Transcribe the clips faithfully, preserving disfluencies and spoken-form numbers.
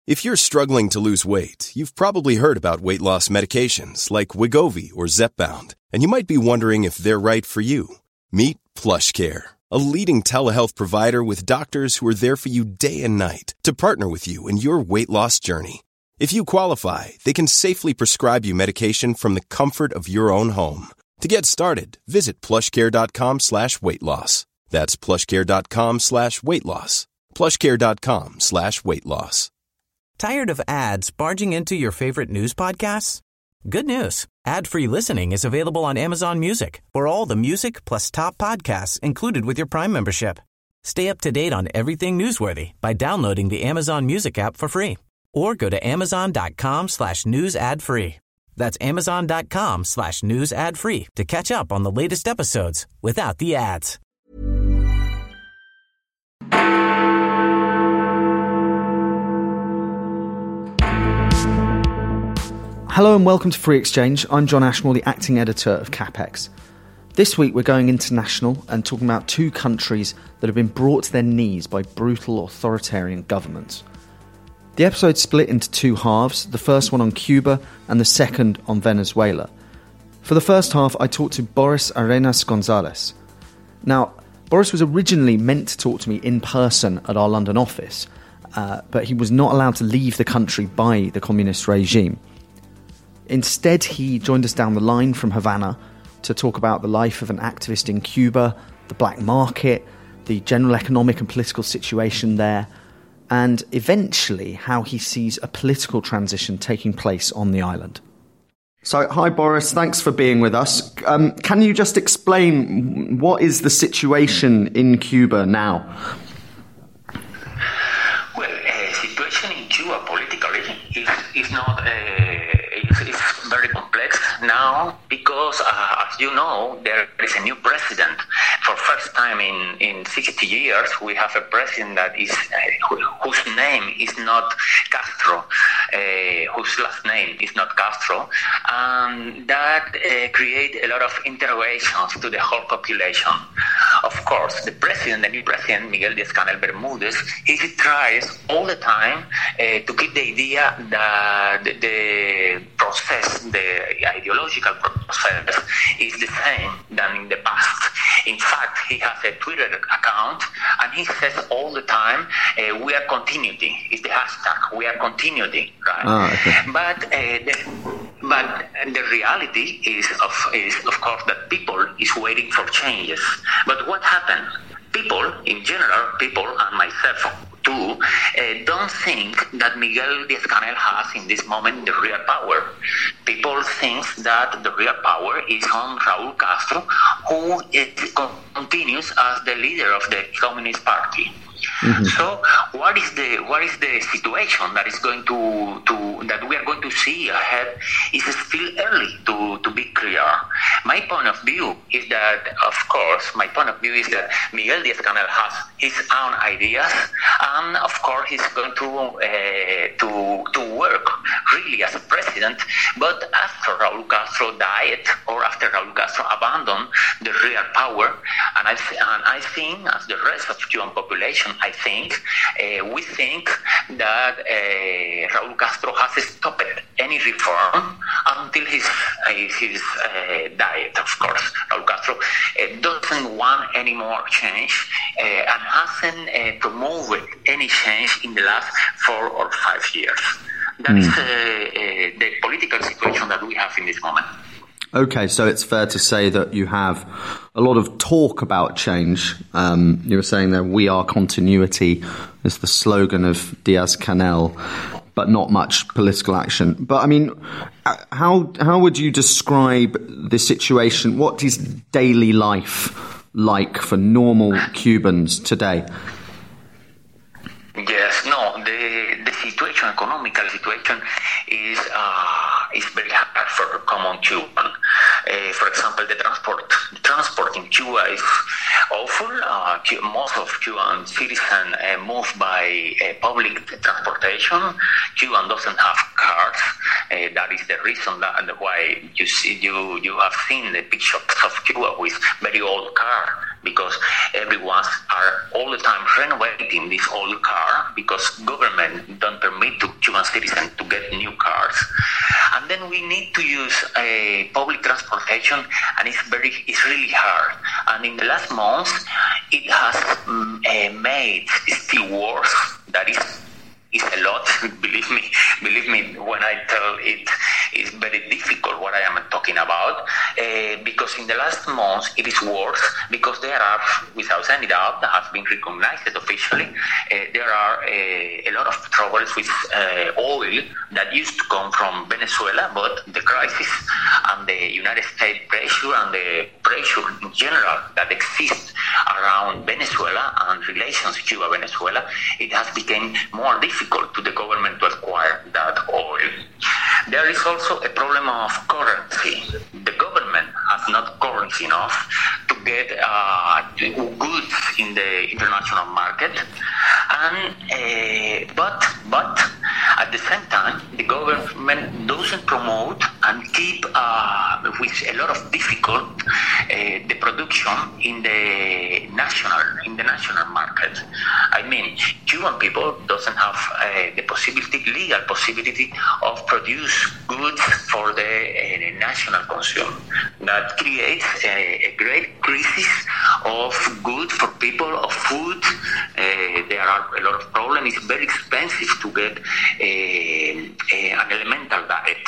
If you're struggling to lose weight, you've probably heard about weight loss medications like Wegovy or Zepbound, and you might be wondering if they're right for you. Meet PlushCare, a leading telehealth provider with doctors who are there for you day and night to partner with you in your weight loss journey. If you qualify, they can safely prescribe you medication from the comfort of your own home. To get started, visit plushcare.com slash weight loss. That's plushcare.com slash weight loss. plushcare.com slash weight loss. Tired of ads barging into your favorite news podcasts? Good news. Ad-free listening is available on Amazon Music for all the music plus top podcasts included with your Prime membership. Stay up to date on everything newsworthy by downloading the Amazon Music app for free or go to amazon.com slash news ad free. That's amazon.com slash news ad free to catch up on the latest episodes without the ads. Hello and welcome to Free Exchange. I'm John Ashmore, the acting editor of CapEx. This week we're going international and talking about two countries that have been brought to their knees by brutal authoritarian governments. The episode's split into two halves, the first one on Cuba and the second on Venezuela. For the first half, I talked to Boris Arenas Gonzalez. Now, Boris was originally meant to talk to me in person at our London office, uh, but he was not allowed to leave the country by the communist regime. Instead, he joined us down the line from Havana to talk about the life of an activist in Cuba, the black market, the general economic and political situation there, and eventually how he sees a political transition taking place on the island. So, hi Boris, thanks for being with us. Um, can you just explain what is the situation in Cuba now? Well, the uh, situation in Cuba politically is, is not... Uh, It's very complex now because, uh, as you know, there is a new president. For first time in, in sixty years, we have a president that is uh, whose name is not Castro, uh, whose last name is not Castro, and that uh, create a lot of interrogations to the whole population. Of course, the president, the new president, Miguel Díaz-Canel Bermúdez, he tries all the time uh, to keep the idea that the, the process, the ideological process, is the same than in the past. In fact, he has a Twitter account, and he says all the time, uh, we are continuity. It's the hashtag, we are continuity, right? Ah, okay. But uh, the, but the reality is, of, is, of course, that people is waiting for changes. But what happened? People, in general, people, and myself too, uh, don't think that Miguel Díaz-Canel has, in this moment, the real power. People think that the real power is on Raúl Castro, who is, continues as the leader of the Communist Party. Mm-hmm. So, what is the what is the situation that is going to, to that we are going to see ahead? Is still early to, to be clear. My point of view is that, of course, my point of view is that Miguel Díaz-Canel has his own ideas, and of course, he's going to uh, to to work really as a president. But after Raúl Castro died, or after Raúl Castro abandoned the real power, and I and I think, as the rest of Cuban population, I think, uh, we think that uh, Raúl Castro has stopped any reform until his uh, his uh, diet, of course. Raúl Castro uh, doesn't want any more change uh, and hasn't uh, promoted any change in the last four or five years. That mm. is uh, uh, the political situation that we have in this moment. Okay, so it's fair to say that you have a lot of talk about change. Um, you were saying that "we are continuity" is the slogan of Díaz-Canel, but not much political action. But I mean, how how would you describe the situation? What is daily life like for normal Cubans today? Yes, no, the the situation, economical situation, is uh, is very hard for common Cuban. Uh, for example, the transport transport in Cuba is awful. Uh, most of Cuban citizens uh, move by uh, public transportation. Cuba doesn't have cars. Uh, that is the reason that why you see you you have seen the pictures of Cuba with very old car, because everyone are all the time renovating this old car because government don't permit to Cuban citizens to get new cars. And then we need to use uh, public transportation, and it's very, it's really hard. And in the last months, it has um, uh, made it still worse. That is, is a lot. believe me, believe me when I tell it, it's very difficult what I am talking about. Uh, because in the last months, it is worse because there are, without any doubt, that has been recognized officially. Uh, there are uh, a lot of troubles with uh, oil that used to come from Venezuela, but the crisis and the United States pressure and the pressure in general that exists around Venezuela and relations Cuba-Venezuela, it has become more difficult to the government to acquire that oil. There is also a problem of currency. The government has not currency enough to get uh, goods in the international market, and uh, but but at the same time, the government doesn't promote and keep uh, with a lot of difficult uh, the production in the national in the national market. I mean, Cuban people doesn't have uh, the possibility, legal possibility of produce goods for the uh, national consumer. That creates a, a great crisis of goods for people, of food. Uh, there are a lot of problems. It's very expensive to get a, a, an elemental diet.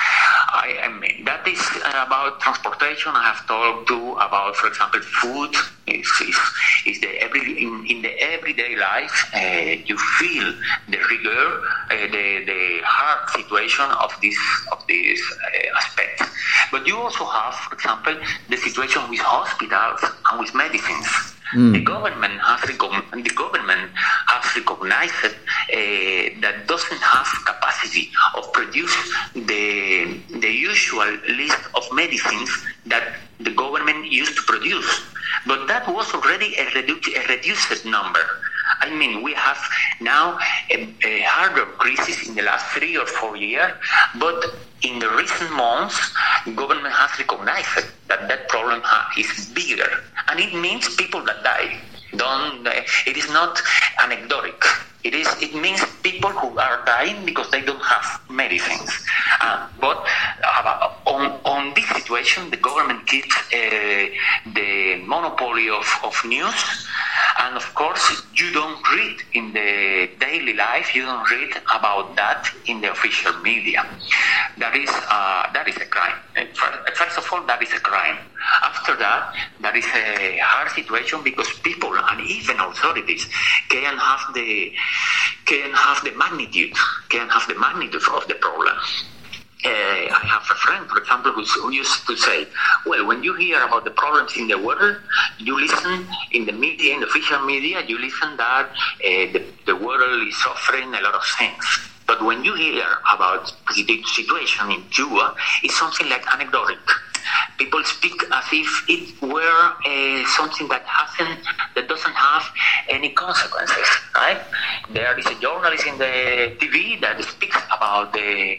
I, I mean, that is about transportation. I have talked too about, for example, food. Is is, is the every in, in the everyday life uh, you feel the rigor, uh, the the hard situation of this of this uh, aspect. But you also have, for example, the situation with hospitals and with medicines. Mm. The government has recom- the government has recognized uh, that doesn't have capacity of produce the the usual list of medicines that the government used to produce. But that was already a, redu- a reduced number. I mean, we have now a, a harder crisis in the last three or four years, but in the recent months, the government has recognized that that problem ha- is bigger, and it means people that die. Don't. Uh, it is not anecdotic. It is. It means people who are dying because they don't have medicines. Uh, but uh, on on this situation, the government keeps uh, the monopoly of, of news. And of course, you don't read in the daily life, you don't read about that in the official media. That is uh, that is a crime. First of all, that is a crime. After that, that is a hard situation because people and even authorities can have the can have the magnitude, can have the magnitude of the problem. Uh, I have a friend, for example, who used to say, well, when you hear about the problems in the world, you listen in the media, in the official media, you listen that uh, the, the world is suffering a lot of things. But when you hear about the situation in Cuba, it's something like anecdotic. People speak as if it were uh, something that hasn't, that doesn't have any consequences, right? There is a journalist in the T V that speaks about the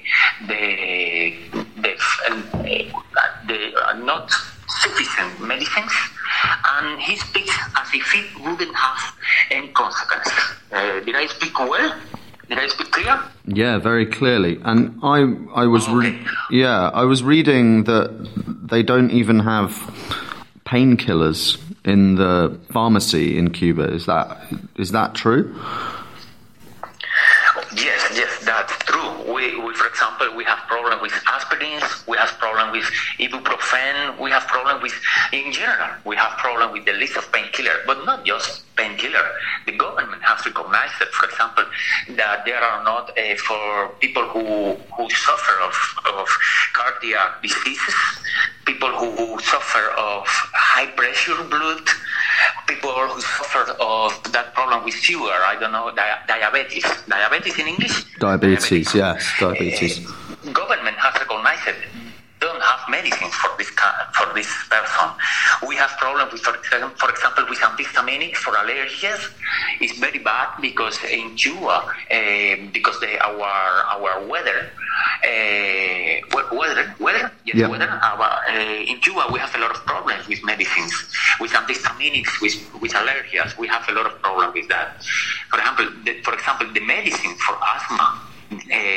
the the, uh, the uh, not sufficient medicines, and he speaks as if it wouldn't have any consequence. Uh, did I speak well? Did I speak clear? Yeah, very clearly. And I, I was, re- okay. yeah, I was reading that they don't even have painkillers in the pharmacy in Cuba. Is that is that true? Yes, yes, that's true. We, we for example, we have problem with aspirins. We have problem with ibuprofen. We have problem with, in general, we have problem with the list of painkiller, but not just painkiller. The government has recognized that, for example, that there are not uh, for people who who suffer of, of cardiac diseases, people who, who suffer of high pressure blood, people who suffer of that problem with sugar. I don't know, di- diabetes. Diabetes in English? Diabetes, diabetes. yes, diabetes. Uh, government has recognized it. Don't have medicines for this for this person. We have problems with, for example, for example, with antihistaminics for allergies. It's very bad because in Cuba, uh, because the, our our weather, uh, weather, weather, yes, yeah. weather. Our, uh, in Cuba, we have a lot of problems with medicines, with antihistaminics, with with allergies. We have a lot of problems with that. For example, the, for example, the medicine for asthma. Uh,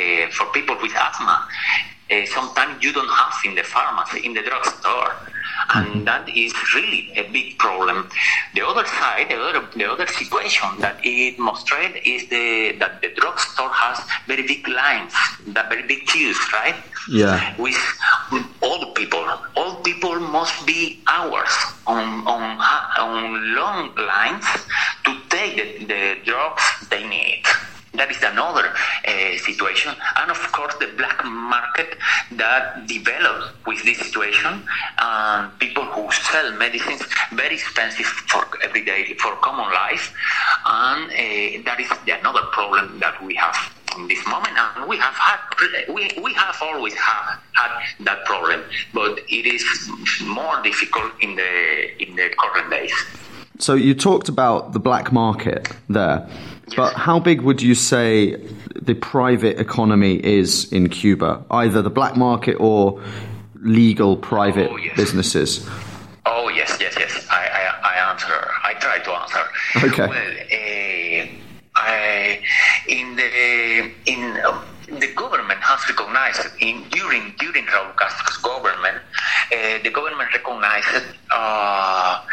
people with asthma. Uh, sometimes you don't have in the pharmacy, in the drugstore. And that is really a big problem. The other side, the other, the other situation that it demonstrates is the, that the drugstore has very big lines, that very big queues, right? Yeah. With old people. Old people must be hours on, on, on long lines to take the, the drugs they need. That is another uh, situation. And of course, the black market that developed with this situation, and uh, people who sell medicines very expensive for everyday, for common life. And uh, that is another problem that we have in this moment. And we have had, we, we have always had, had that problem, but it is more difficult in the, in the current days. So you talked about the black market there. Yes. But how big would you say the private economy is in Cuba, either the black market or legal private oh, yes. businesses? Oh, yes, yes, yes. I, I, I answer. I try to answer. Okay. Well, uh, I, in the in uh, the government has recognized in during during Raúl Castro's government, uh, the government recognized uh,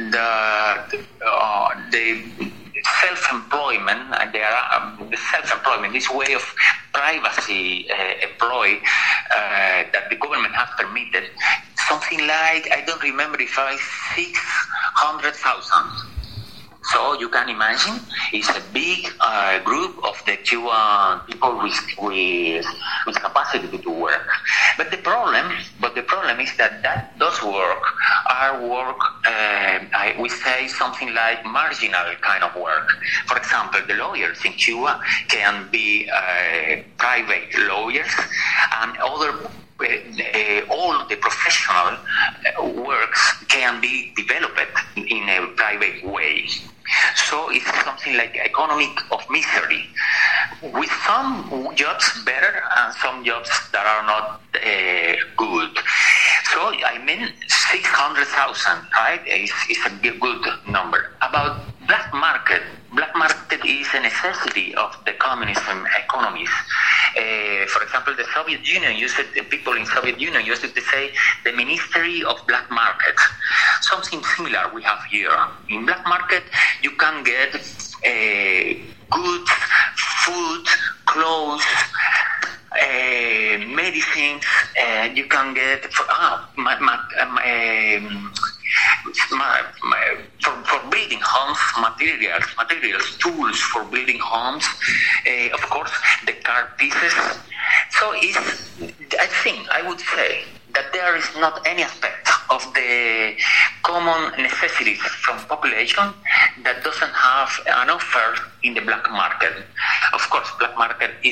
that uh, the self-employment, and there are um, the self-employment, this way of privacy uh, employ uh, that the government has permitted, something like, I don't remember if I six hundred thousand. So you can imagine, it's a big uh, group of the Cuban people with, with with capacity to work. But the problem, but the problem is that, that those work are work. Uh, I, we say something like marginal kind of work. For example, the lawyers in Cuba can be uh, private lawyers, and other. Uh, uh, all the professional uh, works can be developed in a private way. So it's something like economic of misery, with some jobs better and some jobs that are not uh, good. So I mean six hundred thousand, right, is, is a good number. About black market, black market is a necessity of the communism economies. Uh, for example, the Soviet Union used it, the people in Soviet Union used it to say the Ministry of Black Market. Something similar we have here. In black market, you can get uh, goods, food, clothes, uh, medicines. Uh, you can get ah, my, my, um, my, my, for, for building homes, materials, materials, tools for building homes. Uh, of course, the car pieces. So it's, I think, I would say that there is not any aspect of the common necessities from population that doesn't have an offer in the black market. Of course, black market is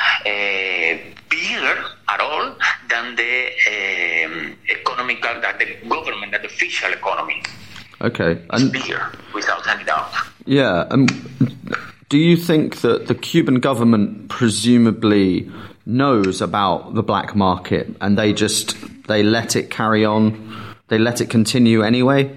uh, bigger at all than the um, economical, that the government, that the official economy. Okay. And it's bigger, without any doubt. Yeah. Um, do you think that the Cuban government presumably knows about the black market and they just they let it carry on, they let it continue anyway?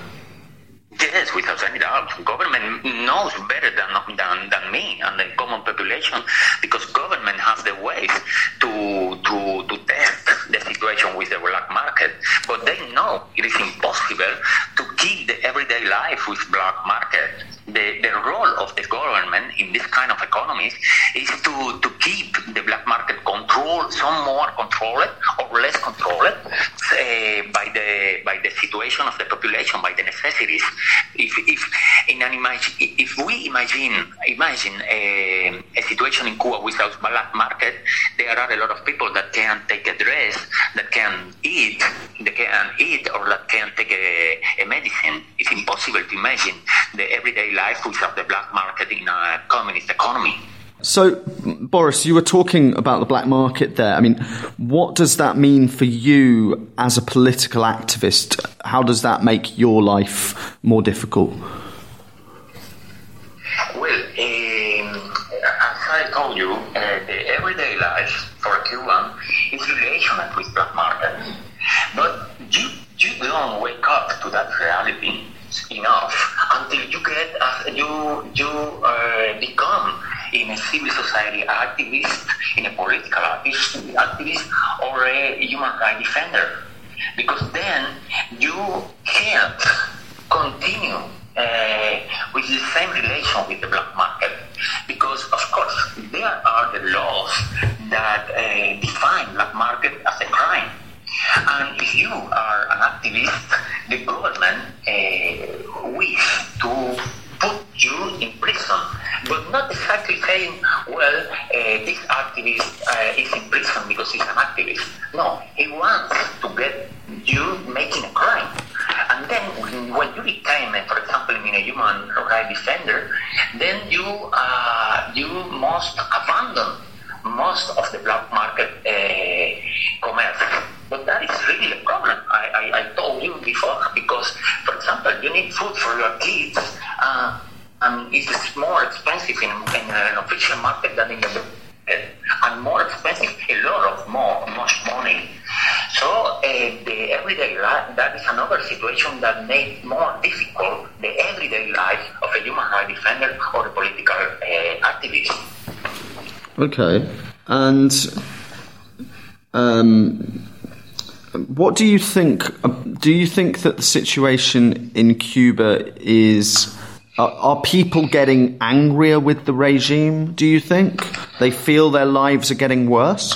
Yes, without any doubt. Government knows better than, than than me and the common population, because government has the ways to to to test the situation with the black market. But they know it is impossible to keep the everyday life with black market. The the role of the government in this kind of economies is to, to keep the black market controlled, some more controlled or less controlled uh, by the by the situation of the population, by the necessities. If if in an imagine, if we imagine imagine a, a situation in Cuba without black market, there are a lot of people that can take a dress, that can eat, that can eat, or that can take a, a medicine. It's impossible to imagine the everyday life without the black market in a communist economy. So, Boris, you were talking about the black market there. I mean, what does that mean for you as a political activist? How does that make your life more difficult? Well, um, as I told you, uh, the everyday life for a Cuban is relational with black market. But you, you don't wake up to that reality enough until you get, uh, you, you uh, become in a civil society activist, in a political activist, or a human rights defender. Because then you can't continue uh, with the same relation with the black market. Because, of course, there are the laws that uh, define black market as a crime. And if you are an activist, the government uh, wishes to put you in prison, but not exactly saying, well, uh, this activist uh, is in prison because he's an activist. No, he wants to get you making a crime. And then when you become, for example, in a human rights defender, then you uh, you must abandon most of the black market uh, commerce. But that is really a problem. I, I, I told you before, because, for example, you need food for your kids, uh, and it's more expensive in, in an official market than in the market, and more expensive, a lot of more, much money. So uh, the everyday life, that is another situation that makes more difficult the everyday life of a human rights defender or a political uh, activist. Okay, and um, what do you think? Do you think that the situation in Cuba is? Are, are people getting angrier with the regime? Do you think they feel their lives are getting worse?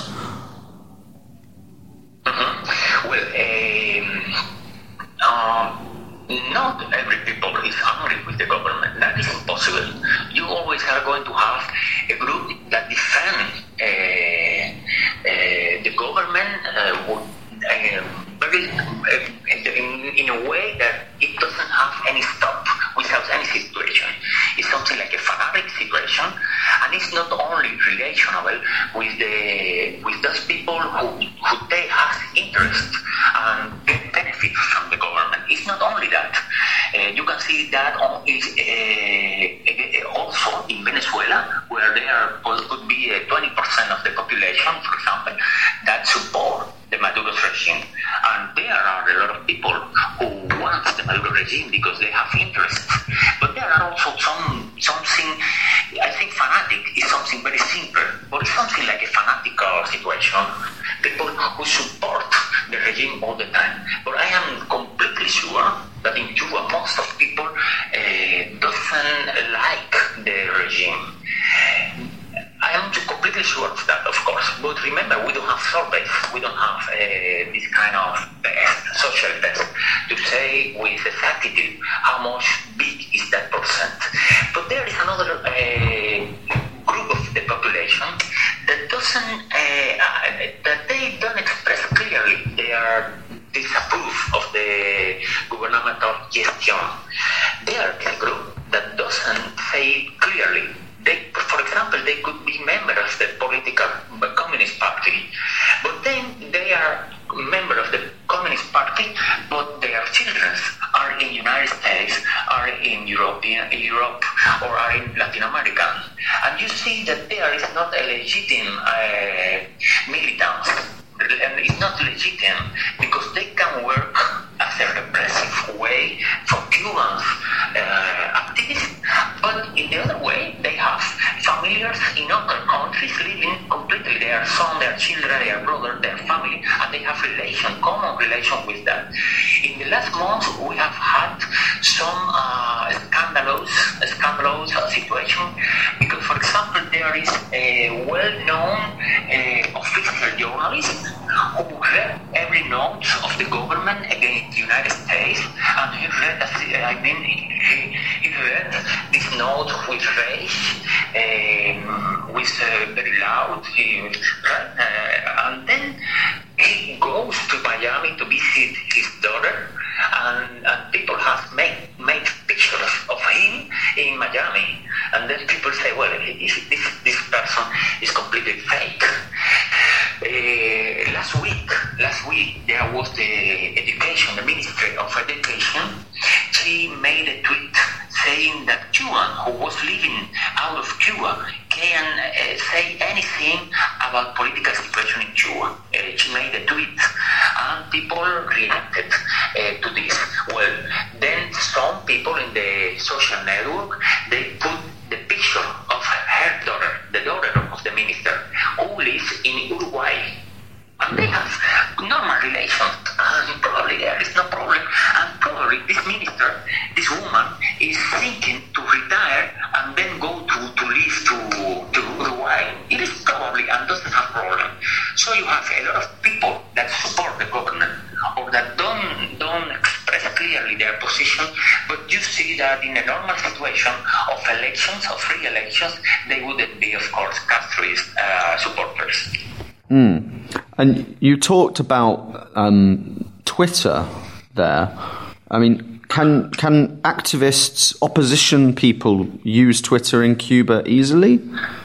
Mm-hmm. Well, um, um, not every people is angry with the government. That is impossible. You always are going to have a group that defend uh, uh, the government uh, would, uh, very, uh, in, in a way that it doesn't have any stop without any situation. It's something like a fanatic situation, and it's not only relational with the with those people who, who they have interest and get benefit from the government. It's not only that. Uh, you can see that on, is, uh, also in Venezuela, where there could be uh, twenty percent of the population, for example, that support the Maduro regime. And there are a lot of people who want the Maduro regime because they have interest. But there are also some something, I think fanatic is something very simple, but it's something like a fanatical situation. People who support the regime all the time. But I am completely sure that in Cuba, most of people uh, doesn't like the regime. I am completely sure of that, of course. But remember, we don't have surveys. We don't have uh, this kind of test, social test, to say with exactitude how much big is that percent. But there is another uh, group of the population that doesn't, uh, that they don't express clearly their disapprove of the governmental gestion. There is a group that doesn't say clearly. They, for example, they could be members of the political Communist Party, but then they are members of the Communist Party, but their children are in United States, are in European Europe, or are in Latin America, and you see that there is not a legitimate uh, militants, and it's not legitimate because they can work as a repressive way for Cubans uh, activists, but in the other way, they have familiars in other countries living completely, their son, their children, their brother, their family, and they have relation, common relation with that. In the last months, we have had some uh, scandalous, scandalous situation, because, for example, there is a well-known uh, official journalist who read every note of the government against the United States, and he read, I mean, he, he read this note with rage, um, with uh, very loud, he, uh, and then he goes to Miami to visit his daughter, and, and people have made, made pictures of him in Miami, and then people say, well, this, this, this person is completely fake. Uh, last week, last week there was the education, the Ministry of Education. She made a tweet saying that Cuban who was living out of Cuba can uh, say anything about political situation in Cuba. Uh, she made a tweet, and people reacted uh, to this. Well, then some people in the social network, they put the picture of her daughter probably and doesn't have problem. So you have a lot of people that support the government or that don't don't express clearly their position, but you see that in a normal situation of elections, of free elections, they wouldn't be, of course, Castroist uh, supporters. Mm. And you talked about um, Twitter there. I mean, can can activists, opposition people use Twitter in Cuba easily?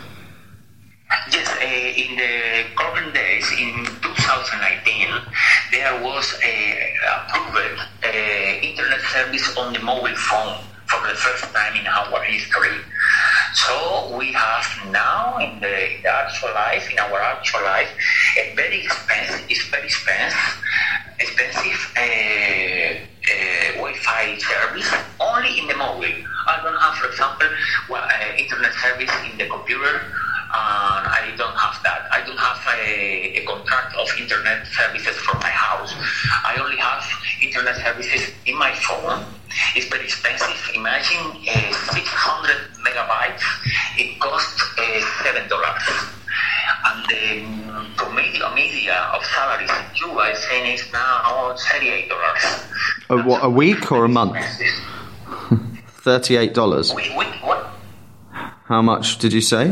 Yes, uh, in the current days, in two thousand nineteen, there was a approved uh, internet service on the mobile phone for the first time in our history. So we have now in the, in the actual life, in our actual life, a very expensive, it's very expensive, expensive uh, uh, Wi-Fi service only in the mobile. I don't have, for example, well, uh, internet service in the computer. And I don't have that. I don't have a, a contract of internet services for my house. I only have internet services in my phone. It's very expensive. Imagine uh, six hundred megabytes. It costs uh, seven dollars. And the um, promedio media of salaries in Cuba is saying it's now thirty-eight dollars. A, what, a week or a month? thirty-eight dollars. Wait, wait, what? How much did you say?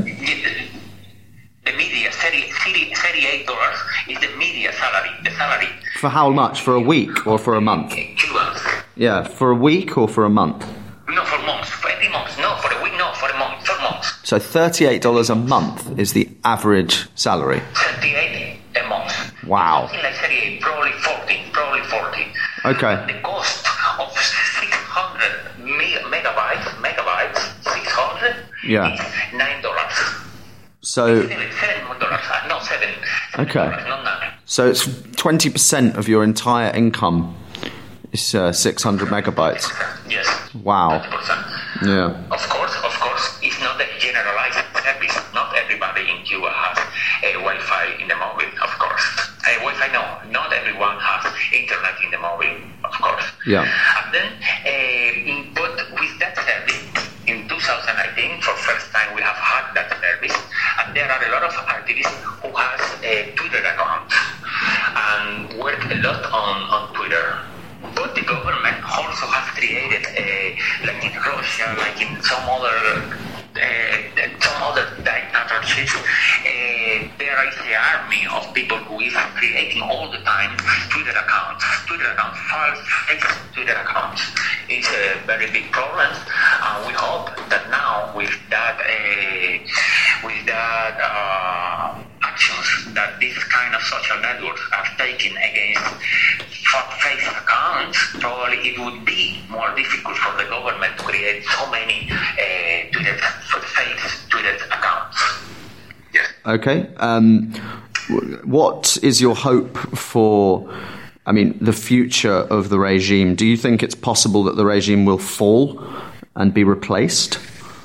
The media, thirty-eight dollars is the media salary, the salary. For how much? For a week or for a month? Cubans. Yeah, for a week or for a month? No, for months. For every month. No, for a week, no, for a month. For months. So thirty-eight dollars a month is the average salary? thirty-eight a month. Wow. Something like thirty-eight, probably forty, probably forty. Okay. The cost of six hundred megabytes, megabytes, six hundred, yeah. is nine dollars. So, seven dollars, no, seven. Okay. Not nine. So it's twenty percent of your entire income is uh, six hundred megabytes. Yes. Wow. twenty percent. Yeah. Of course, of course, it's not a generalized service. Not everybody in Cuba has a Wi-Fi in the mobile, of course. A Wi-Fi, no. Not everyone has internet in the mobile, of course. Yeah. And then, uh, but with that service, in two thousand nineteen, for first time we have had that service, and there are a lot of activists who has a Twitter account and work a lot on, on Twitter. But the government also has created, a, like in Russia, like in some other uh, some other dictatorships, uh, there is an army of people who is creating all the time Twitter accounts, Twitter accounts, false fake Twitter accounts. It's a very big problem, and we hope that now with that, uh, with that uh, actions that this kind of social networks are taking against fake accounts, probably it would be more difficult for the government to create so many uh, Twitter, fake Twitter accounts. Yes. Okay. Um, what is your hope for, I mean, the future of the regime? Do you think it's possible that the regime will fall and be replaced?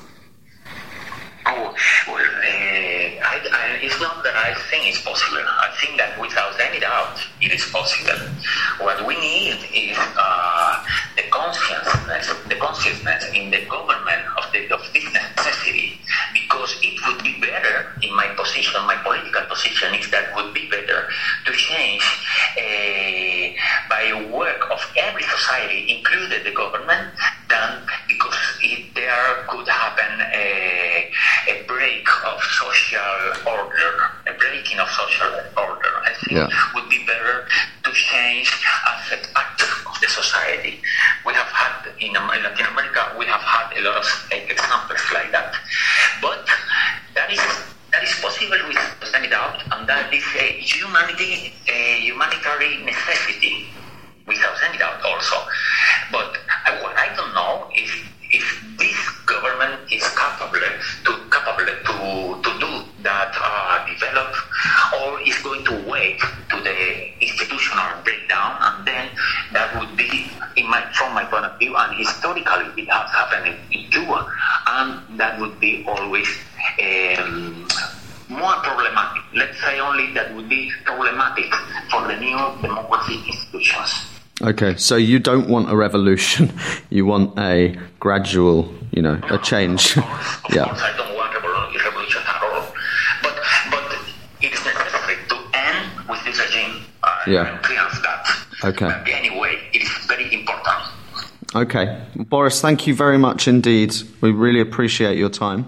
Oh, well, uh, I, I, it's not that I think it's possible. I think that without any doubt, it is possible. What we need is uh, the consciousness, the consciousness in the government of, the, of this necessity, because it would be better, in my position, my political position, is that would be better to change uh, by work of every society, including the government, than because it, there could happen a, a break of social order, a breaking of social order. I think yeah. it would be better to change as a part of the society. We have had, in Latin America, we have had a lot of examples like that. But that is that is possible without any doubt, and that is a humanity, a humanitarian necessity, without any doubt also. But I, what I don't know is if this government is capable to capable to to do that, uh, develop, or is going to wait to the institutional breakdown, and then that would be, in my from my point of view, and historically it has happened in, in Cuba, and that would be always um, more problematic. Let's say only that would be problematic for the new democracy institutions. Okay, so you don't want a revolution, you want a gradual, you know, no, a change. Of course, of yeah. course I don't want a revolution at all. But but yeah. triumph that. Okay. But anyway, it is very important. Okay. Boris, thank you very much indeed. We really appreciate your time.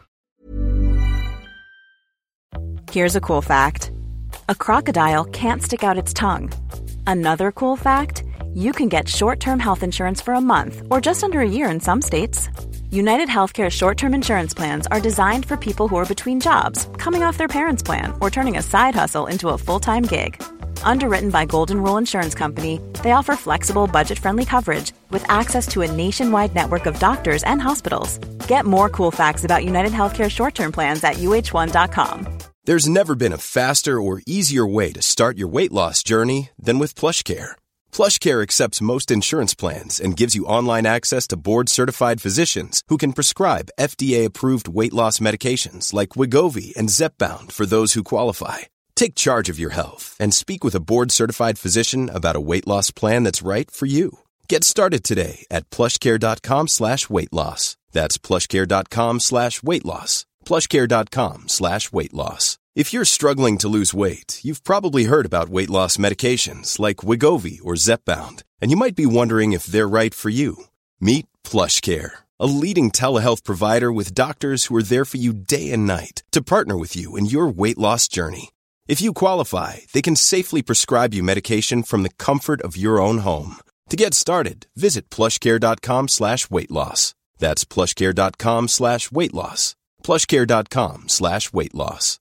Here's a cool fact. A crocodile can't stick out its tongue. Another cool fact, you can get short-term health insurance for a month or just under a year in some states. United Healthcare short-term insurance plans are designed for people who are between jobs, coming off their parents' plan, or turning a side hustle into a full-time gig. Underwritten by Golden Rule Insurance Company, they offer flexible, budget-friendly coverage with access to a nationwide network of doctors and hospitals. Get more cool facts about United Healthcare short-term plans at U H one dot com. There's never been a faster or easier way to start your weight loss journey than with PlushCare. PlushCare accepts most insurance plans and gives you online access to board-certified physicians who can prescribe F D A-approved weight loss medications like Wegovy and Zepbound for those who qualify. Take charge of your health and speak with a board-certified physician about a weight loss plan that's right for you. Get started today at plushcare.com slash weight loss. That's plushcare.com slash weight loss. plushcare.com slash weight loss. If you're struggling to lose weight, you've probably heard about weight loss medications like Wegovy or Zepbound, and you might be wondering if they're right for you. Meet PlushCare, a leading telehealth provider with doctors who are there for you day and night to partner with you in your weight loss journey. If you qualify, they can safely prescribe you medication from the comfort of your own home. To get started, visit plushcare.com slash weight loss. That's plushcare.com slash weight loss. plushcare.com slash weight loss.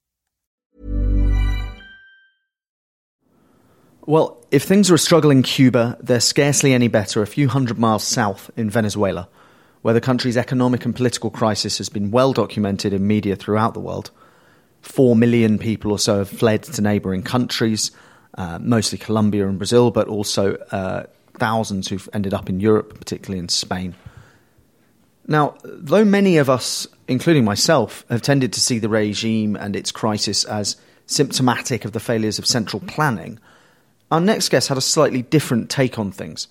Well, if things are a struggle in Cuba, they're scarcely any better a few hundred miles south in Venezuela, where the country's economic and political crisis has been well documented in media throughout the world. Four million people or so have fled to neighbouring countries, uh, mostly Colombia and Brazil, but also uh, thousands who've ended up in Europe, particularly in Spain. Now, though many of us, including myself, have tended to see the regime and its crisis as symptomatic of the failures of central planning, our next guest had a slightly different take on things.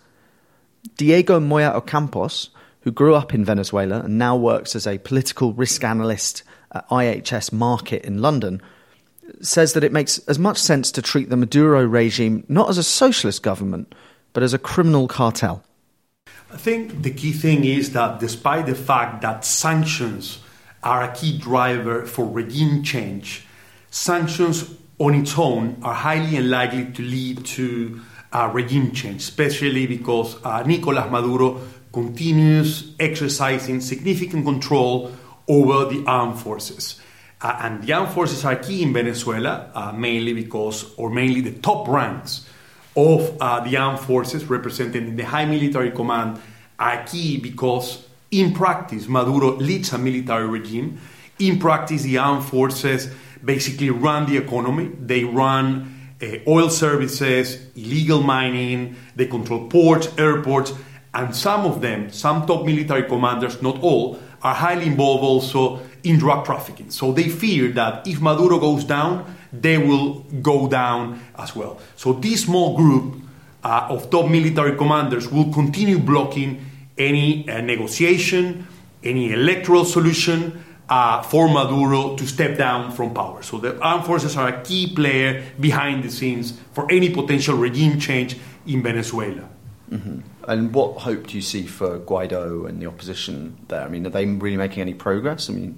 Diego Moya Ocampos, who grew up in Venezuela and now works as a political risk analyst at I H S Markit in London, says that it makes as much sense to treat the Maduro regime not as a socialist government, but as a criminal cartel. I think the key thing is that despite the fact that sanctions are a key driver for regime change, sanctions on its own are highly unlikely to lead to uh, regime change, especially because uh, Nicolás Maduro continues exercising significant control over the armed forces. Uh, and the armed forces are key in Venezuela, uh, mainly because, or mainly the top ranks of uh, the armed forces represented in the high military command are key because in practice Maduro leads a military regime. In practice, the armed forces basically run the economy. They run uh, oil services, illegal mining, they control ports, airports, and some of them, some top military commanders, not all, are highly involved also in drug trafficking. So they fear that if Maduro goes down, they will go down as well. So this small group uh, of top military commanders will continue blocking any uh, negotiation, any electoral solution uh, for Maduro to step down from power. So the armed forces are a key player behind the scenes for any potential regime change in Venezuela. Mm-hmm. And what hope do you see for Guaido and the opposition there? I mean, are they really making any progress? I mean...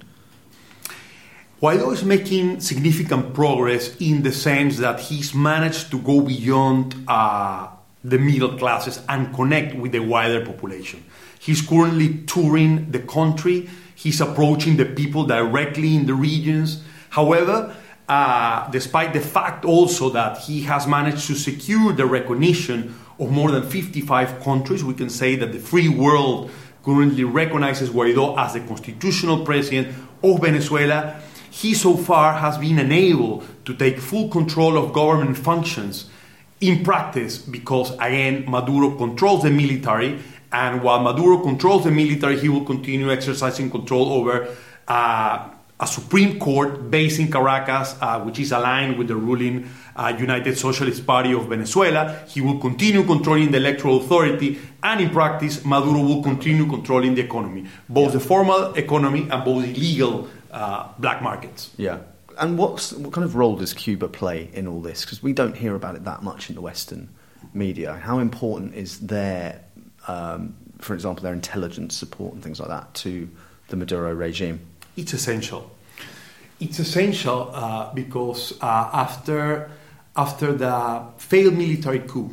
Guaido is making significant progress in the sense that he's managed to go beyond uh, the middle classes and connect with the wider population. He's currently touring the country. He's approaching the people directly in the regions. However, uh, despite the fact also that he has managed to secure the recognition of more than fifty-five countries, we can say that the free world currently recognizes Guaido as the constitutional president of Venezuela. He so far has been unable to take full control of government functions in practice because, again, Maduro controls the military, and while Maduro controls the military, he will continue exercising control over uh, a Supreme Court based in Caracas, uh, which is aligned with the ruling uh, United Socialist Party of Venezuela. He will continue controlling the electoral authority, and in practice, Maduro will continue controlling the economy, both the formal economy and both the legal Uh, black markets. Yeah. and what's, what kind of role does Cuba play in all this? Because we don't hear about it that much in the Western media. How important is their, um, for example, their intelligence support and things like that to the Maduro regime? It's essential. It's essential uh, because uh, after after the failed military coup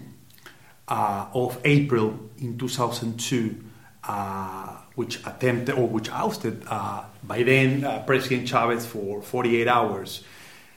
uh, of April in two thousand two, uh, which attempted or which ousted uh, by then uh, President Chavez for forty-eight hours,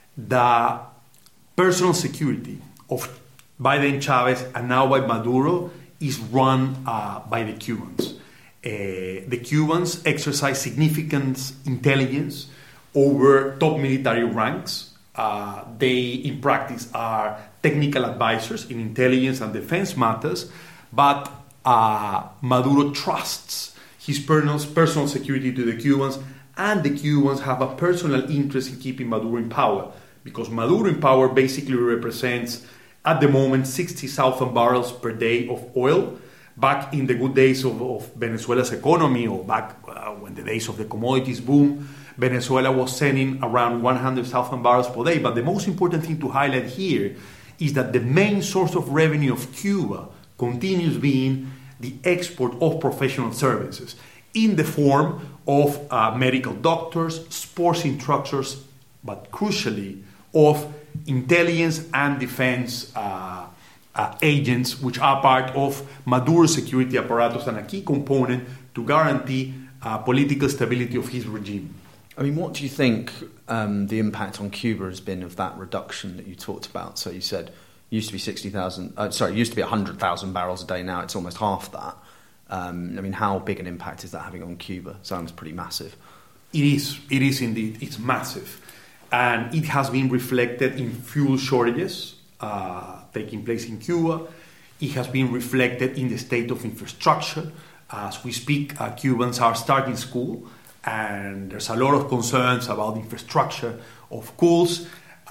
the personal security of by then Chavez and now by Maduro is run uh, by the Cubans. Uh, the Cubans exercise significant intelligence over top military ranks. Uh, they, in practice, are technical advisors in intelligence and defense matters, but uh, Maduro trusts his personal, personal security to the Cubans, and the Cubans have a personal interest in keeping Maduro in power, because Maduro in power basically represents, at the moment, sixty thousand barrels per day of oil. Back in the good days of, of Venezuela's economy, or back uh, when the days of the commodities boom, Venezuela was sending around one hundred thousand barrels per day. But the most important thing to highlight here is that the main source of revenue of Cuba continues being the export of professional services in the form of uh, medical doctors, sports instructors, but crucially of intelligence and defense uh, uh, agents, which are part of Maduro's security apparatus and a key component to guarantee uh, political stability of his regime. I mean, what do you think um, the impact on Cuba has been of that reduction that you talked about? So you said it used to be sixty thousand, uh, sorry, it used to be one hundred thousand barrels a day, now it's almost half that. Um, I mean, how big an impact is that having on Cuba? Sounds pretty massive. It is, it is indeed, it's massive. And it has been reflected in fuel shortages uh, taking place in Cuba. It has been reflected in the state of infrastructure. As we speak, uh, Cubans are starting school, and there's a lot of concerns about the infrastructure of schools.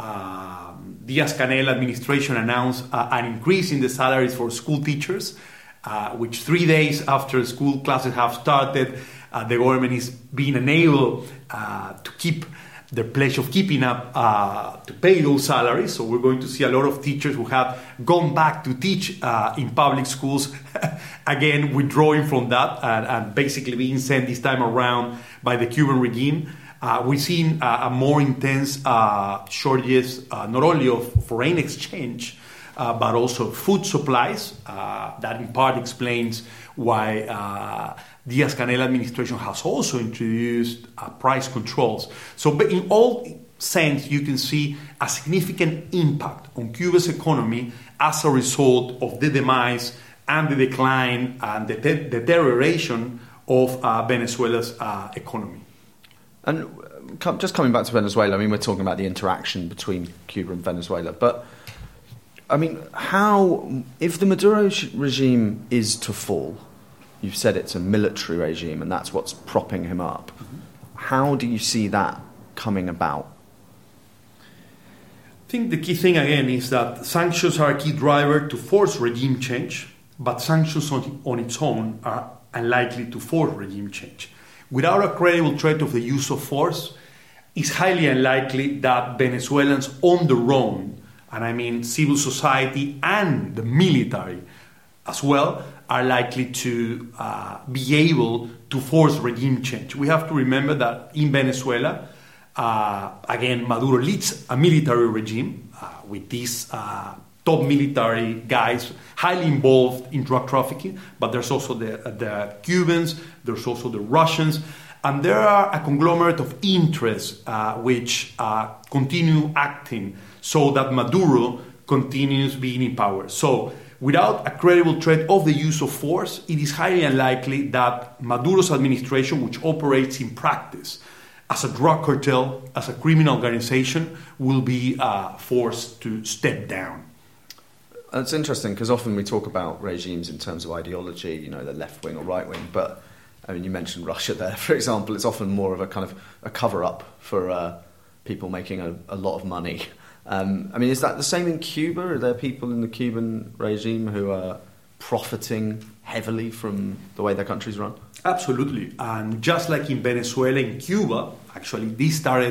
Um, Diaz-Canel administration announced uh, an increase in the salaries for school teachers, uh, which three days after school classes have started, uh, the government is being unable uh, to keep the pledge of keeping up uh, to pay those salaries. So we're going to see a lot of teachers who have gone back to teach uh, in public schools, again, withdrawing from that and, and basically being sent this time around by the Cuban regime. Uh, we've seen uh, a more intense uh, shortages, uh, not only of foreign exchange, uh, but also food supplies. Uh, that in part explains why uh, Diaz-Canel administration has also introduced uh, price controls. So in all sense, you can see a significant impact on Cuba's economy as a result of the demise and the decline and the de- deterioration of uh, Venezuela's uh, economy. And just coming back to Venezuela, I mean, we're talking about the interaction between Cuba and Venezuela, but I mean, how, if the Maduro regime is to fall, you've said it's a military regime and that's what's propping him up, mm-hmm. How do you see that coming about? I think the key thing again is that sanctions are a key driver to force regime change, but sanctions on, on its own are unlikely to force regime change. Without a credible threat of the use of force, it's highly unlikely that Venezuelans on their own, and I mean civil society and the military as well, are likely to uh, be able to force regime change. We have to remember that in Venezuela, uh, again, Maduro leads a military regime uh, with these uh, top military guys highly involved in drug trafficking, but there's also the, the Cubans, there's also the Russians, and there are a conglomerate of interests uh, which uh, continue acting so that Maduro continues being in power. So without a credible threat of the use of force, it is highly unlikely that Maduro's administration, which operates in practice as a drug cartel, as a criminal organization, will be uh, forced to step down. It's interesting because often we talk about regimes in terms of ideology, you know, the left wing or right wing, but I mean, you mentioned Russia there, for example. It's often more of a kind of a cover-up for uh, people making a, a lot of money. Um, I mean, is that the same in Cuba? Are there people in the Cuban regime who are profiting heavily from the way their country's run? Absolutely. And just like in Venezuela, in Cuba, actually, this started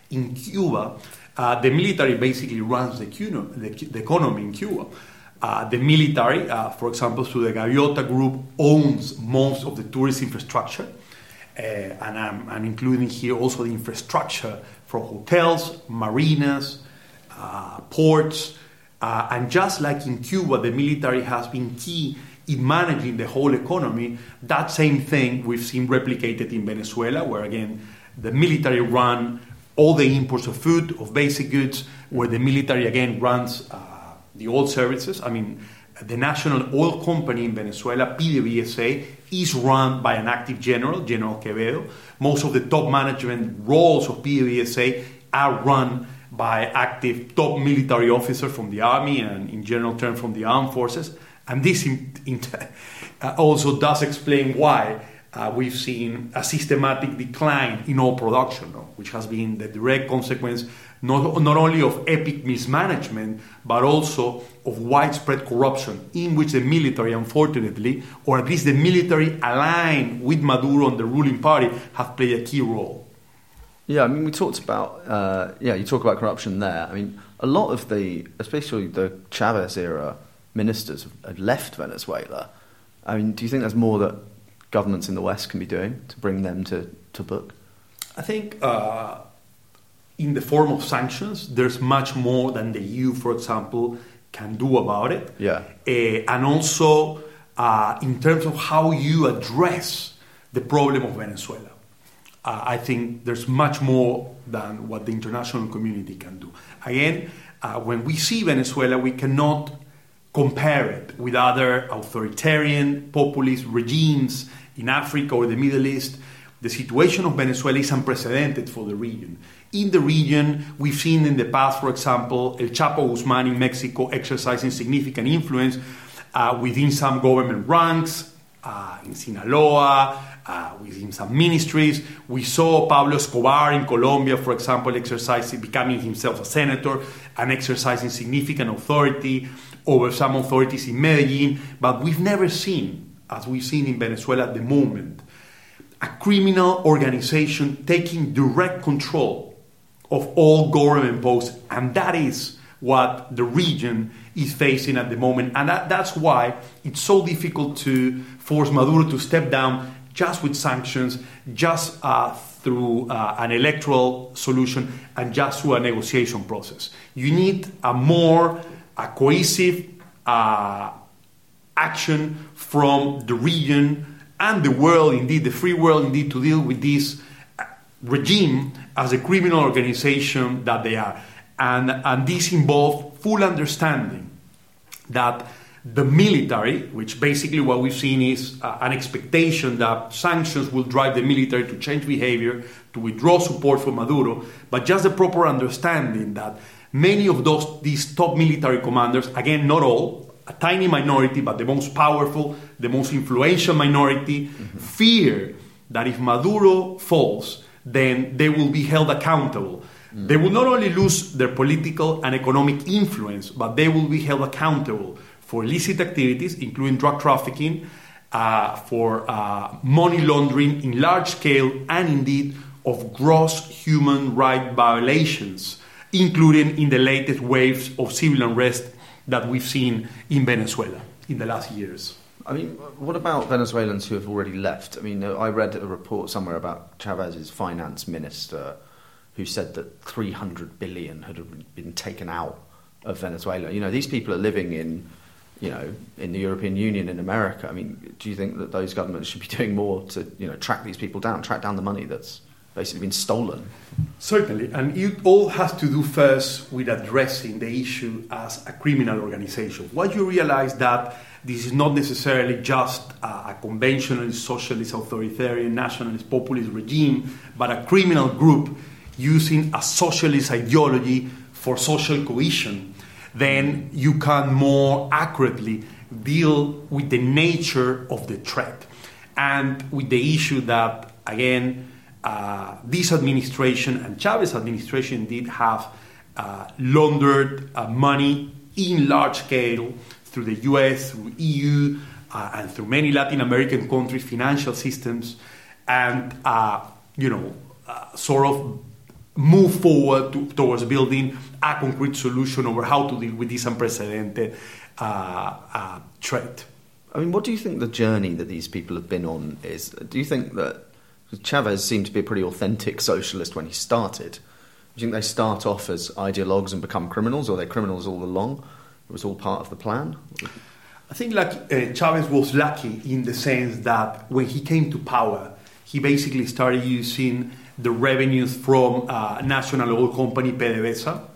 In Cuba, uh, the military basically runs the, Cuno, the, the economy in Cuba. Uh, the military, uh, for example, through the Gaviota Group, owns most of the tourist infrastructure. Uh, and I'm, I'm including here also the infrastructure for hotels, marinas, uh, ports. Uh, and just like in Cuba, the military has been key in managing the whole economy. That same thing we've seen replicated in Venezuela, where again, the military run all the imports of food, of basic goods, where the military again runs uh, the oil services. I mean, the national oil company in Venezuela, P D V S A, is run by an active general, General Quevedo. Most of the top management roles of P D V S A are run by active top military officers from the army and in general terms from the armed forces. And this in, in, uh, also does explain why Uh, we've seen a systematic decline in oil production, no? Which has been the direct consequence not, not only of epic mismanagement, but also of widespread corruption, in which the military, unfortunately, or at least the military aligned with Maduro and the ruling party, have played a key role. Yeah, I mean, we talked about, uh, yeah, you talk about corruption there. I mean, a lot of the, especially the Chavez-era ministers have, have left Venezuela. I mean, do you think there's more that governments in the West can be doing to bring them to, to book? I think uh, in the form of sanctions, there's much more than the E U, for example, can do about it. Yeah. Uh, and also uh, in terms of how you address the problem of Venezuela. Uh, I think there's much more than what the international community can do. Again, uh, when we see Venezuela, we cannot compare it with other authoritarian, populist regimes in Africa or the Middle East. The situation of Venezuela is unprecedented for the region. In the region, we've seen in the past, for example, El Chapo Guzman in Mexico exercising significant influence uh, within some government ranks, uh, in Sinaloa, uh, within some ministries. We saw Pablo Escobar in Colombia, for example, exercising, becoming himself a senator and exercising significant authority over some authorities in Medellin. But we've never seen, as we've seen in Venezuela at the moment, a criminal organization taking direct control of all government posts. And that is what the region is facing at the moment. And that, that's why it's so difficult to force Maduro to step down just with sanctions, just uh, through uh, an electoral solution, and just through a negotiation process. You need a more a cohesive uh, action from the region and the world, indeed, the free world, indeed, to deal with this regime as a criminal organization that they are. And, and this involves full understanding that the military, which basically what we've seen is uh, an expectation that sanctions will drive the military to change behavior, to withdraw support for Maduro, but just the proper understanding that many of those these top military commanders, again, not all, a tiny minority, but the most powerful, the most influential minority, mm-hmm. fear that if Maduro falls, then they will be held accountable. Mm-hmm. They will not only lose their political and economic influence, but they will be held accountable for illicit activities, including drug trafficking, uh, for uh, money laundering in large scale, and indeed of gross human rights violations, including in the latest waves of civil unrest that we've seen in Venezuela in the last years. I mean, what about Venezuelans who have already left? I mean, I read a report somewhere about Chavez's finance minister who said that three hundred billion had been taken out of Venezuela. You know, these people are living in, you know, in the European Union, in America. I mean, do you think that those governments should be doing more to, you know, track these people down, track down the money that's basically been stolen? Certainly, and it all has to do first with addressing the issue as a criminal organization. Once you realize that this is not necessarily just a, a conventional socialist, authoritarian, nationalist, populist regime, but a criminal group using a socialist ideology for social cohesion, then you can more accurately deal with the nature of the threat and with the issue that, again, Uh, this administration and Chavez administration indeed have uh, laundered uh, money in large scale through the U S, through E U, uh, and through many Latin American countries' financial systems, and uh, you know, uh, sort of move forward to, towards building a concrete solution over how to deal with this unprecedented uh, uh, threat. I mean, what do you think the journey that these people have been on is? Do you think that Chavez seemed to be a pretty authentic socialist when he started? Do you think they start off as ideologues and become criminals, or are they criminals all along? It was all part of the plan? I think like uh, Chavez was lucky in the sense that when he came to power, he basically started using the revenues from uh, national oil company PDVSA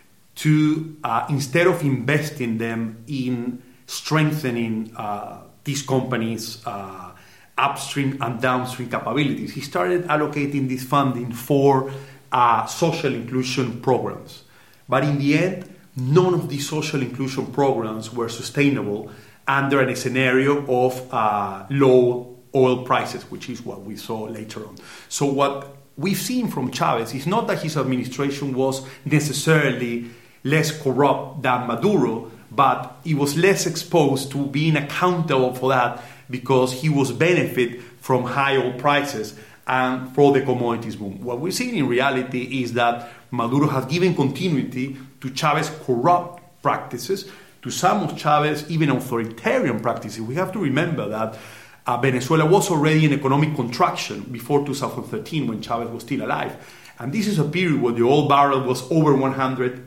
to, uh, instead of investing them in strengthening uh, these companies' uh, upstream and downstream capabilities, he started allocating this funding for uh, social inclusion programs. But in the end, none of these social inclusion programs were sustainable under a scenario of uh, low oil prices, which is what we saw later on. So what we've seen from Chavez is not that his administration was necessarily less corrupt than Maduro, but he was less exposed to being accountable for that because he was benefit from high oil prices and for the commodities boom. What we're seeing in reality is that Maduro has given continuity to Chavez's corrupt practices, to some of Chavez's even authoritarian practices. We have to remember that uh, Venezuela was already in economic contraction before two thousand thirteen when Chavez was still alive. And this is a period where the oil barrel was over one hundred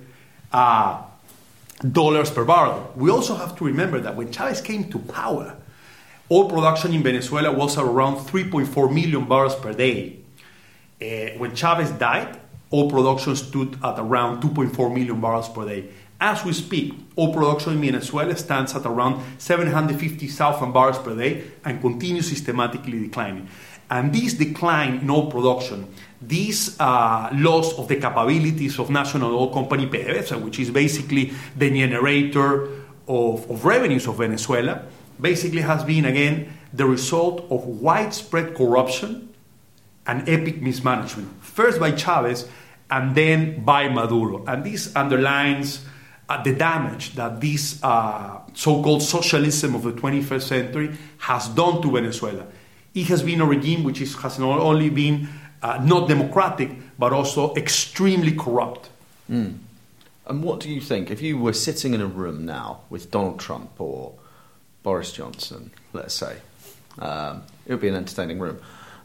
uh, dollars per barrel. We also have to remember that when Chavez came to power, oil production in Venezuela was around three point four million barrels per day. Uh, when Chavez died, oil production stood at around two point four million barrels per day. As we speak, oil production in Venezuela stands at around seven hundred fifty thousand barrels per day and continues systematically declining. And this decline in oil production, this uh, loss of the capabilities of National Oil Company PDVSA, which is basically the generator of, of revenues of Venezuela, basically has been, again, the result of widespread corruption and epic mismanagement, first by Chavez and then by Maduro. And this underlines uh, the damage that this uh, so-called socialism of the twenty-first century has done to Venezuela. It has been a regime which is, has not only been uh, not democratic, but also extremely corrupt. Mm. And what do you think, if you were sitting in a room now with Donald Trump or Boris Johnson, let's say, um, it would be an entertaining room.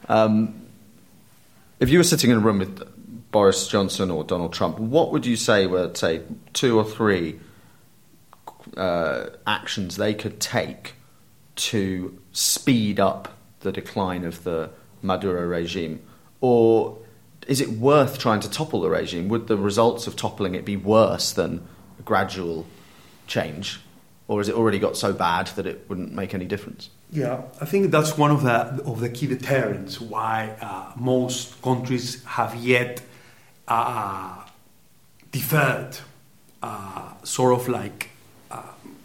Um, if you were sitting in a room with Boris Johnson or Donald Trump, what would you say were, say, two or three uh, actions they could take to speed up the decline of the Maduro regime? Or is it worth trying to topple the regime? Would the results of toppling it be worse than a gradual change? Or has it already got so bad that it wouldn't make any difference? Yeah, I think that's one of the of the key deterrents why uh, most countries have yet uh, deferred, uh, sort of like uh,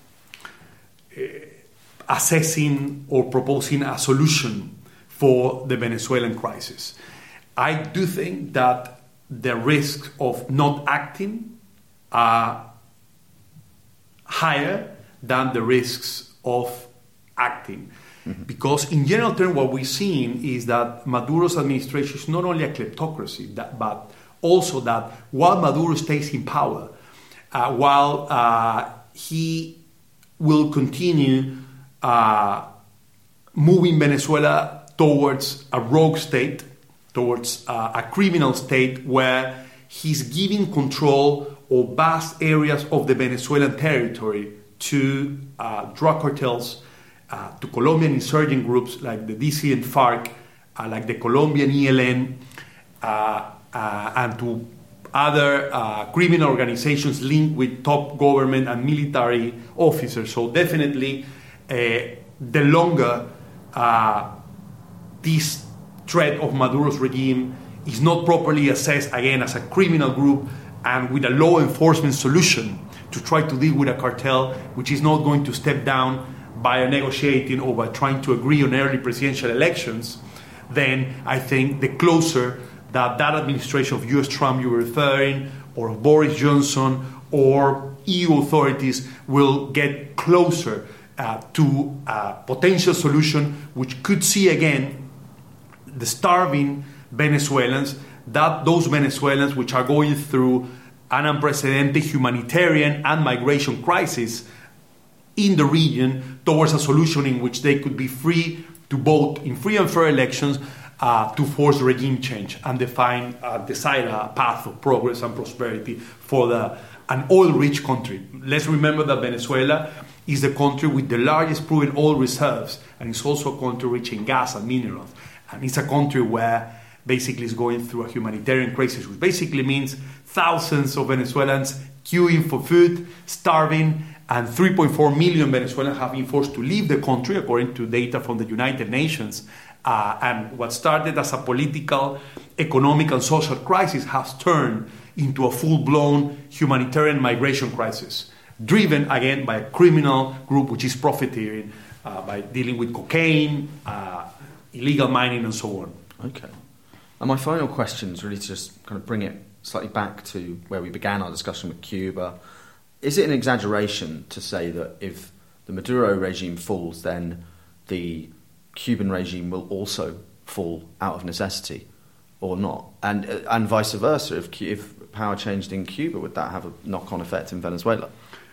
assessing or proposing a solution for the Venezuelan crisis. I do think that the risks of not acting are higher than the risks of acting. Mm-hmm. Because in general terms, what we're seeing is that Maduro's administration is not only a kleptocracy, that, but also that while Maduro stays in power, uh, while uh, he will continue uh, moving Venezuela towards a rogue state, towards uh, a criminal state where he's giving control of vast areas of the Venezuelan territory to uh, drug cartels, uh, to Colombian insurgent groups like the D C and FARC, uh, like the Colombian E L N, uh, uh, and to other uh, criminal organizations linked with top government and military officers. So definitely, uh, the longer uh, this threat of Maduro's regime is not properly assessed, again, as a criminal group and with a law enforcement solution to try to deal with a cartel which is not going to step down by negotiating or by trying to agree on early presidential elections, then I think the closer that that administration of U S Trump you were referring, or of Boris Johnson, or E U authorities will get closer uh, to a potential solution which could see again the starving Venezuelans that those Venezuelans, which are going through an unprecedented humanitarian and migration crisis in the region, towards a solution in which they could be free to vote in free and fair elections, uh, to force regime change and define, uh, decide a path of progress and prosperity for the, an oil-rich country. Let's remember that Venezuela is the country with the largest proven oil reserves, and it's also a country rich in gas and minerals. And it's a country where basically is going through a humanitarian crisis, which basically means thousands of Venezuelans queuing for food, starving, and three point four million Venezuelans have been forced to leave the country, according to data from the United Nations. Uh, and what started as a political, economic, and social crisis has turned into a full-blown humanitarian migration crisis, driven again by a criminal group which is profiteering uh, by dealing with cocaine, uh, illegal mining, and so on. Okay. And my final question is really to just kind of bring it slightly back to where we began our discussion with Cuba. Is it an exaggeration to say that if the Maduro regime falls, then the Cuban regime will also fall out of necessity, or not? And uh, and vice versa, if, if power changed in Cuba, would that have a knock-on effect in Venezuela?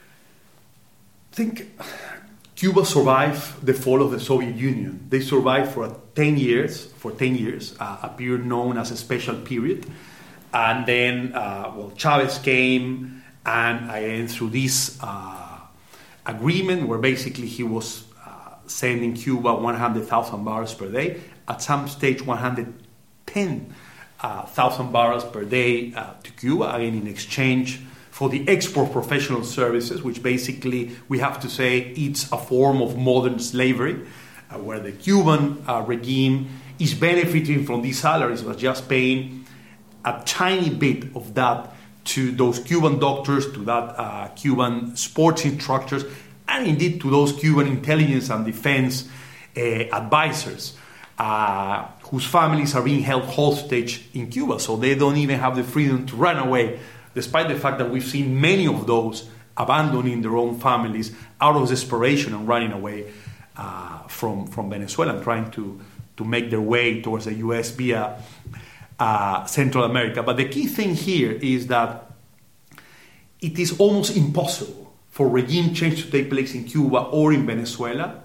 I think Cuba survived the fall of the Soviet Union. They survived for ten years, for ten years, uh, a period known as a special period. And then, uh, well, Chavez came, and again, through this uh, agreement, where basically he was uh, sending Cuba one hundred thousand barrels per day, at some stage one hundred ten thousand uh, barrels per day uh, to Cuba, again, in exchange for the export of professional services, which basically, we have to say, it's a form of modern slavery, uh, where the Cuban uh, regime is benefiting from these salaries, but just paying a tiny bit of that to those Cuban doctors, to that uh, Cuban sports instructors, and indeed to those Cuban intelligence and defense uh, advisors, uh, whose families are being held hostage in Cuba, so they don't even have the freedom to run away, despite the fact that we've seen many of those abandoning their own families out of desperation and running away uh, from, from Venezuela and trying to, to make their way towards the U S via uh, Central America. But the key thing here is that it is almost impossible for regime change to take place in Cuba or in Venezuela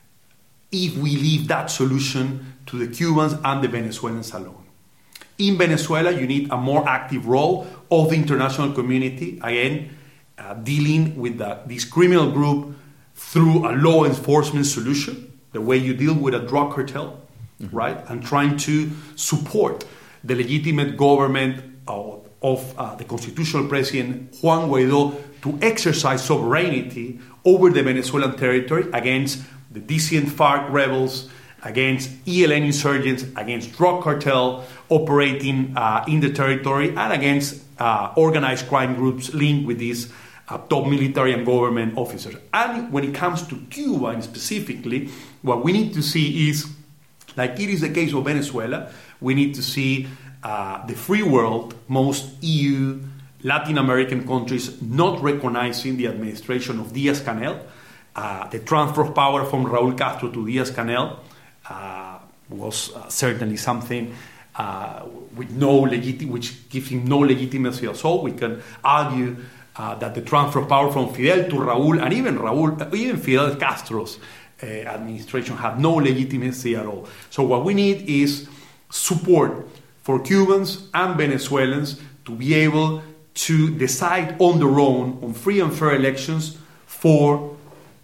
if we leave that solution to the Cubans and the Venezuelans alone. In Venezuela, you need a more active role of the international community, again, uh, dealing with the, this criminal group through a law enforcement solution, the way you deal with a drug cartel, mm-hmm. right? And trying to support the legitimate government of, of uh, the constitutional president, Juan Guaidó, to exercise sovereignty over the Venezuelan territory against the dissident FARC rebels, against E L N insurgents, against drug cartel operating uh, in the territory, and against uh, organized crime groups linked with these uh, top military and government officers. And when it comes to Cuba and specifically, what we need to see is, like it is the case of Venezuela, we need to see uh, the free world, most E U, Latin American countries not recognizing the administration of Diaz-Canel, uh, the transfer of power from Raúl Castro to Diaz-Canel, Uh, was uh, certainly something uh, with no legit- which gives him no legitimacy at all. We can argue uh, that the transfer of power from Fidel to Raúl, and even Raúl, even Fidel Castro's uh, administration had no legitimacy at all. So what we need is support for Cubans and Venezuelans to be able to decide on their own on free and fair elections for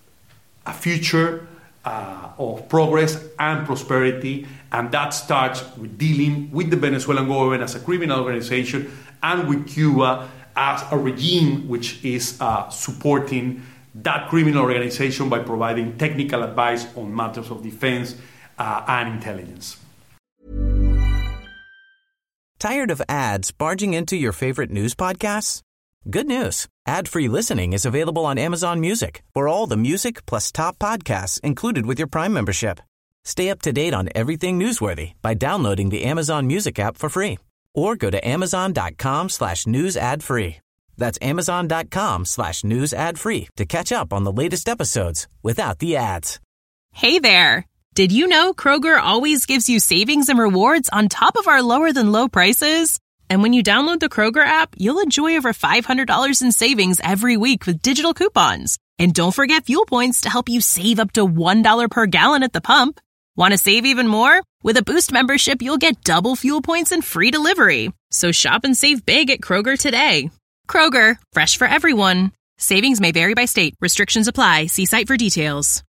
a future Uh, of progress and prosperity, and that starts with dealing with the Venezuelan government as a criminal organization and with Cuba as a regime which is uh, supporting that criminal organization by providing technical advice on matters of defense uh, and intelligence. Tired of ads barging into your favorite news podcasts? Good news. Ad-free listening is available on Amazon Music for all the music plus top podcasts included with your Prime membership. Stay up to date on everything newsworthy by downloading the Amazon Music app for free or go to amazon.com slash news ad free. That's amazon.com slash news ad free to catch up on the latest episodes without the ads. Hey there. Did you know Kroger always gives you savings and rewards on top of our lower-than-low prices? And when you download the Kroger app, you'll enjoy over five hundred dollars in savings every week with digital coupons. And don't forget fuel points to help you save up to one dollar per gallon at the pump. Want to save even more? With a Boost membership, you'll get double fuel points and free delivery. So shop and save big at Kroger today. Kroger, fresh for everyone. Savings may vary by state. Restrictions apply. See site for details.